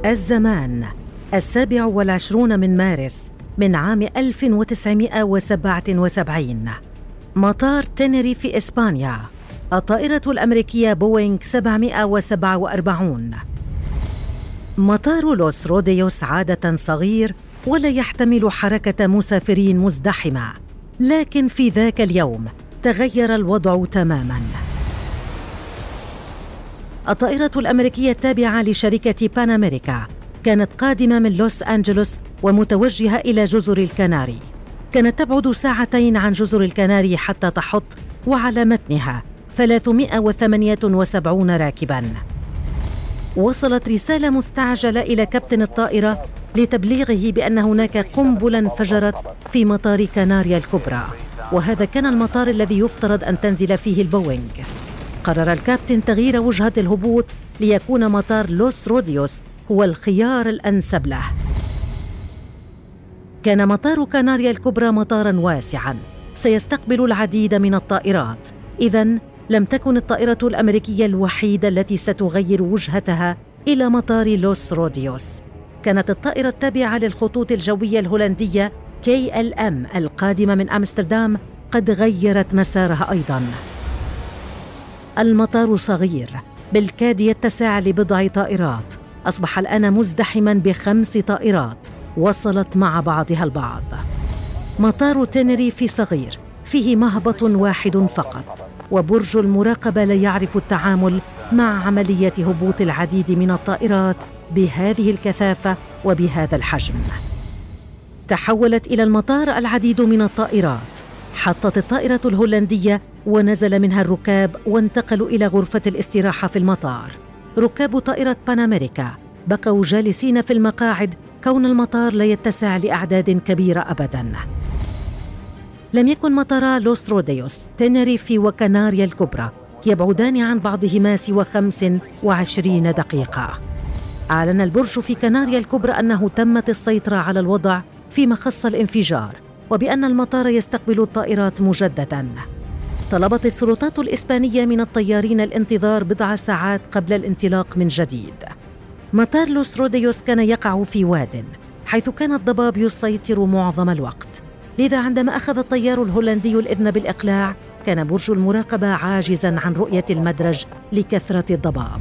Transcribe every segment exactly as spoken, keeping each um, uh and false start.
الزمان السابع والعشرون من مارس من عام ألف وتسعمائة وسبعة وسبعين. مطار تينيري في إسبانيا. الطائرة الأمريكية بوينغ سبعمائة وسبعة وأربعين. مطار لوس روديوس عادة صغير ولا يحتمل حركة مسافرين مزدحمة، لكن في ذاك اليوم تغير الوضع تماماً. الطائرة الأمريكية التابعة لشركة بان أمريكا كانت قادمة من لوس أنجلوس ومتوجهة إلى جزر الكناري. كانت تبعد ساعتين عن جزر الكناري حتى تحط، وعلى متنها ثلاثمائة وثمانية وسبعين راكباً. وصلت رسالة مستعجلة إلى كابتن الطائرة لتبليغه بأن هناك قنبلة انفجرت في مطار كناريا الكبرى، وهذا كان المطار الذي يفترض أن تنزل فيه البوينغ. قرر الكابتن تغيير وجهة الهبوط ليكون مطار لوس روديوس هو الخيار الأنسب له. كان مطار كناريا الكبرى مطاراً واسعاً سيستقبل العديد من الطائرات، إذن لم تكن الطائرة الأمريكية الوحيدة التي ستغير وجهتها إلى مطار لوس روديوس. كانت الطائرة التابعة للخطوط الجوية الهولندية كي إل إم القادمة من أمستردام قد غيرت مسارها أيضاً. المطار صغير بالكاد يتسع لبضع طائرات، أصبح الآن مزدحماً بخمس طائرات وصلت مع بعضها البعض. مطار تينيريفي صغير فيه مهبط واحد فقط، وبرج المراقبة لا يعرف التعامل مع عملية هبوط العديد من الطائرات بهذه الكثافة وبهذا الحجم. تحولت إلى المطار العديد من الطائرات. حطت الطائرة الهولندية ونزل منها الركاب وانتقلوا إلى غرفة الاستراحة في المطار. ركاب طائرة بان أمريكا بقوا جالسين في المقاعد كون المطار لا يتسع لأعداد كبيرة أبداً. لم يكن مطارا لوس روديوس، تينيريفي وكناريا الكبرى يبعدان عن بعضهما سوى خمس وعشرين دقيقة. أعلن البرج في كناريا الكبرى أنه تمت السيطرة على الوضع فيما خص الانفجار، وبأن المطار يستقبل الطائرات مجدداً. طلبت السلطات الإسبانية من الطيارين الانتظار بضع ساعات قبل الانطلاق من جديد. مطار لوس روديوس كان يقع في واد، حيث كان الضباب يسيطر معظم الوقت، لذا عندما أخذ الطيار الهولندي الإذن بالإقلاع كان برج المراقبة عاجزاً عن رؤية المدرج لكثرة الضباب.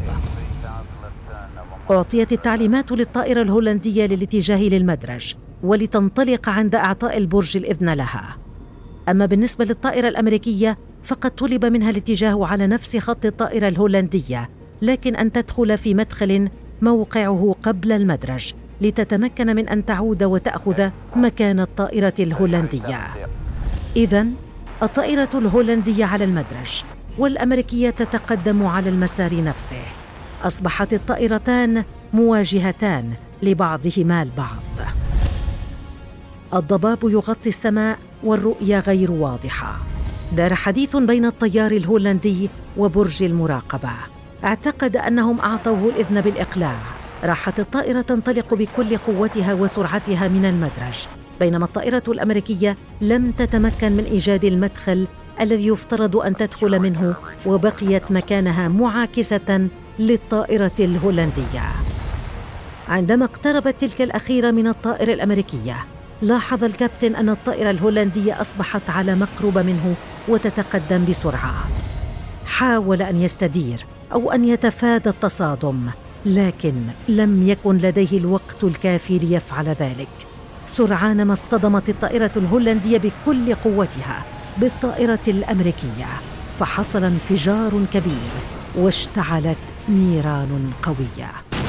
أعطيت التعليمات للطائرة الهولندية للاتجاه للمدرج ولتنطلق عند إعطاء البرج الإذن لها. أما بالنسبة للطائرة الأمريكية فقد طلب منها الاتجاه على نفس خط الطائرة الهولندية، لكن أن تدخل في مدخل موقعه قبل المدرج لتتمكن من أن تعود وتأخذ مكان الطائرة الهولندية. إذن الطائرة الهولندية على المدرج والأمريكية تتقدم على المسار نفسه. أصبحت الطائرتان مواجهتان لبعضهما البعض. الضباب يغطي السماء والرؤية غير واضحة. دار حديث بين الطيار الهولندي وبرج المراقبة. اعتقد أنهم أعطوه الإذن بالإقلاع. راحت الطائرة تنطلق بكل قوتها وسرعتها من المدرج، بينما الطائرة الأمريكية لم تتمكن من إيجاد المدخل الذي يفترض أن تدخل منه، وبقيت مكانها معاكسة للطائرة الهولندية. عندما اقتربت تلك الأخيرة من الطائرة الأمريكية، لاحظ الكابتن أن الطائرة الهولندية أصبحت على مقرب منه وتتقدم بسرعة. حاول أن يستدير أو أن يتفادى التصادم، لكن لم يكن لديه الوقت الكافي ليفعل ذلك. سرعان ما اصطدمت الطائرة الهولندية بكل قوتها بالطائرة الأمريكية، فحصل انفجار كبير واشتعلت نيران قوية.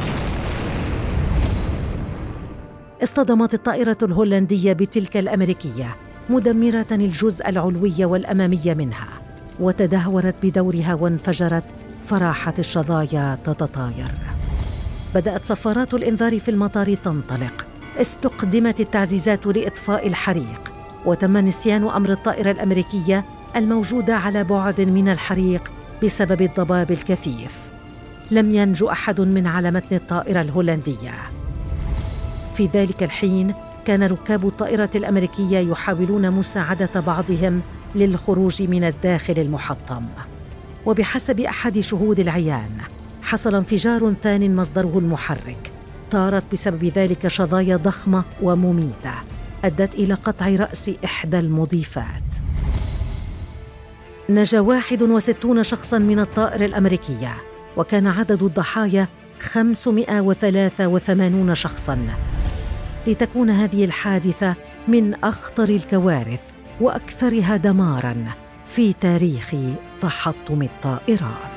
اصطدمت الطائرة الهولندية بتلك الأمريكية مدمرة الجزء العلوي والأمامي منها، وتدهورت بدورها وانفجرت، فراحت الشظايا تتطاير. بدأت صفارات الإنذار في المطار تنطلق. استقدمت التعزيزات لإطفاء الحريق، وتم نسيان أمر الطائرة الأمريكية الموجودة على بعد من الحريق بسبب الضباب الكثيف. لم ينجو أحد من على متن الطائرة الهولندية. في ذلك الحين كان ركاب الطائرة الأمريكية يحاولون مساعدة بعضهم للخروج من الداخل المحطم. وبحسب أحد شهود العيان حصل انفجار ثان مصدره المحرك. طارت بسبب ذلك شظايا ضخمة ومميتة أدت إلى قطع رأس إحدى المضيفات. نجا واحد وستون شخصاً من الطائرة الأمريكية، وكان عدد الضحايا خمسمائة وثلاثة وثمانين شخصاً، لتكون هذه الحادثة من أخطر الكوارث وأكثرها دماراً في تاريخ تحطم الطائرات.